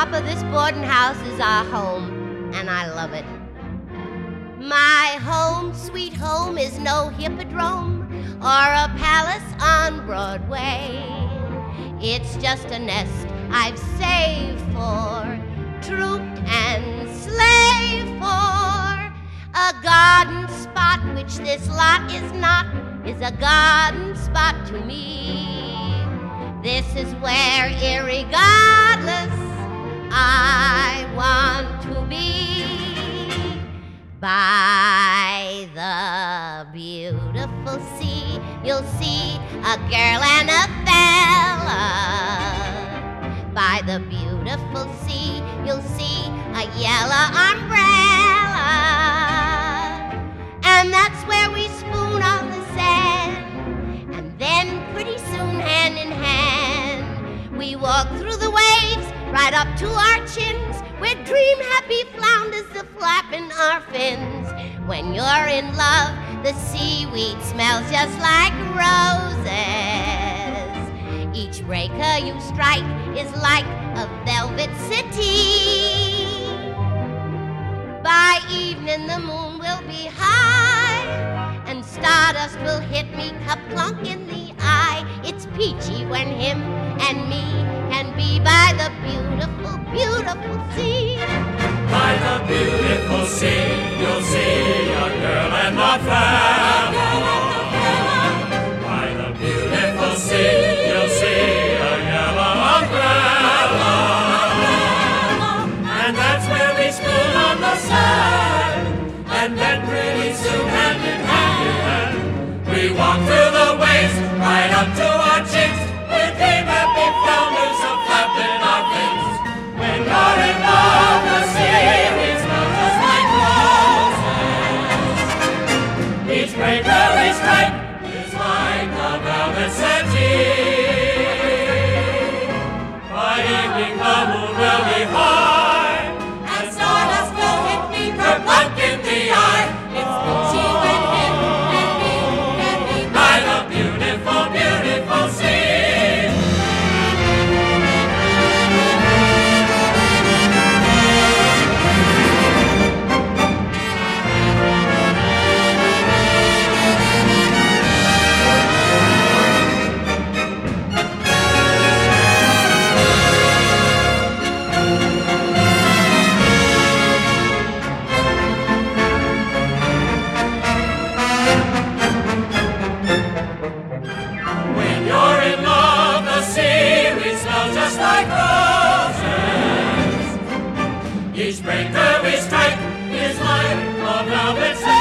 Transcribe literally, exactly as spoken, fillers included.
Papa, this boarding house is our home, and I love it. My home, sweet home, is no hippodrome or a palace on Broadway. It's just a nest I've saved for, trooped and slaved for. A garden spot, which this lot is not, is a garden spot to me. This is where, irregardless, I want to be. By the beautiful sea, you'll see a girl and a fella. By the beautiful sea, you'll see a yellow umbrella. And that's where we spoon on the sand. And then pretty soon, hand in hand, we walk through the waves right up to our chins. We're dream happy flounders, the flapping our fins. When you're in love, the seaweed smells just like roses. Each breaker you strike is like a velvet city. By evening the moon will be high, and stardust will hit me ka-plunk in the eye. It's peachy when him and me can be by the beautiful, beautiful sea. By the beautiful sea, you'll see a girl and a fella. By the beautiful sea, you'll see a yellow umbrella. And that's where we spoon on the sand. And then pretty soon, hand in hand, we walk through the waves right up to our chins. We're dream happy flounders of flapping our fins. When you're in love, the seaweed smells just like roses. Each breaker we strike is like a velvet settee. By evening the moon will be high, and stardust will hit me ka-plunk in the eye. It's peachy when him and me can be by the beautiful, beautiful sea. When you're in love, the seaweed smells just like roses. Each breaker we strike is like a velvet